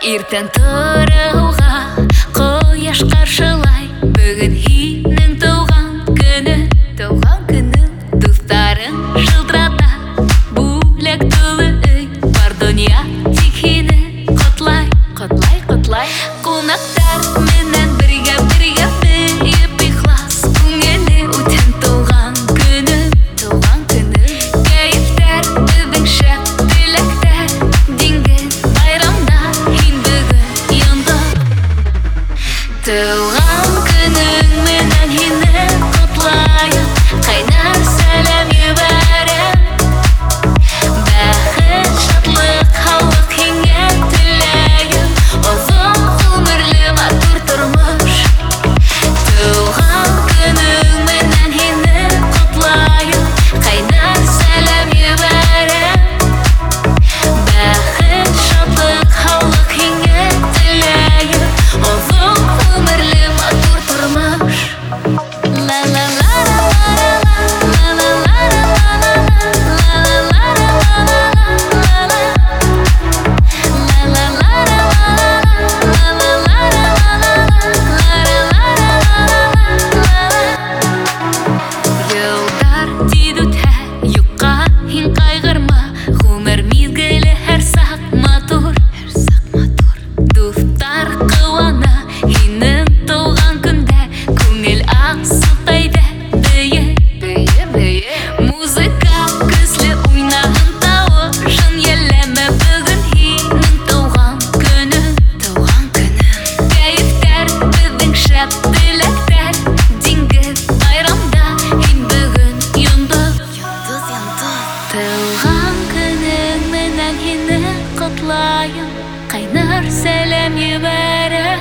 Иртән торыуга кояш каршылай, бүген һинең туган көне. Дусларың шылтырата, бүләк тулы өй, бар дөнья тик һине котлай. Кунактар менән бергә бөеп ихлас, күңеле үтен туган көне. Кәефтәр беҙҙең шәп, теләктәр диңгеҙ, байрамда һин бөгөн йондоҙ. Туган көнөң менән һине котлайым, ҡайнар сәләм ебәрәм. Бәхет, шатлык, һаулык һиңә теләйем, оҙон ғүмерле матур тормош. Туган көнөң менән һине котлайым, ҡайнар сәләм ебәрәм. Бәхет, шатлык, һаулык һиңә теләйем, оҙон ғүмерле матур тормош. Йылдар тиҙ үтһә, юҡҡа һин ҡайғырма, ғүмер миҙгеле һәр саҡ матур. Дуҫтар ҡыуана һинең тыуған көндә, күңел аҡсып әйҙә бейе. Музыка көслө уйнаһын, тауышын йәлләмә, бөгөн һинең тыуған көнөң. Кәефтәр беҙҙең шәп, теләктәр диңгеҙ, байрамда һин бөгөн йондоҙ. Тыуған көнөң менән һине котлайым, ҡайнар сәләм ебәрәм.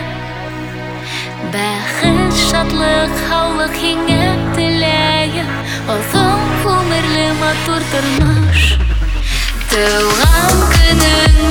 Бәхет, шатлык, һаулык һиңә теләйем, оҙон ғүмерле матур тормош. Туган көнөң